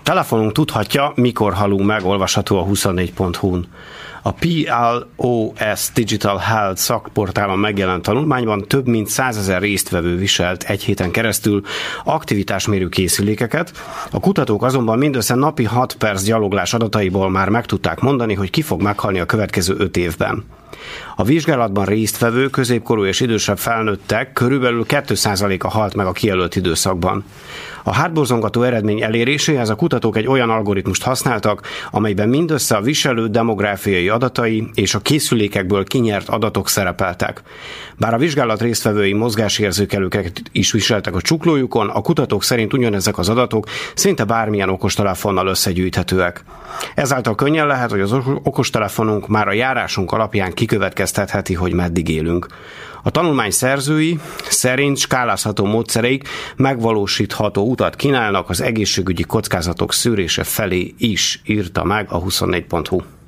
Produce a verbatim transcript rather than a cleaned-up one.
Telefonunk tudhatja, mikor halunk meg, olvasható a huszonnégy pont hu-n. A pé el o es Digital Health szakportálon megjelent tanulmányban több mint százezer résztvevő viselt egy héten keresztül aktivitásmérő készülékeket, a kutatók azonban mindössze napi hat perc gyaloglás adataiból már meg tudták mondani, hogy ki fog meghalni a következő öt évben. A vizsgálatban résztvevő középkorú és idősebb felnőttek körülbelül két százaléka halt meg a kijelölt időszakban. A hátborzongató eredmény eléréséhez a kutatók egy olyan algoritmust használtak, amelyben mindössze a viselő demográfiai adatai és a készülékekből kinyert adatok szerepeltek. Bár a vizsgálat résztvevői mozgásérzékelőket is viseltek a csuklójukon, a kutatók szerint ugyanezek az adatok szinte bármilyen okostelefonnal összegyűjthetőek. Ezáltal könnyen lehet, hogy az okostelefonunk már a járásunk alapján kikövetkeztetheti, hogy meddig élünk. A tanulmány szerzői szerint skálázható módszereik megvalósítható utat kínálnak az egészségügyi kockázatok szűrése felé is, írta meg a huszonnégy pont hu.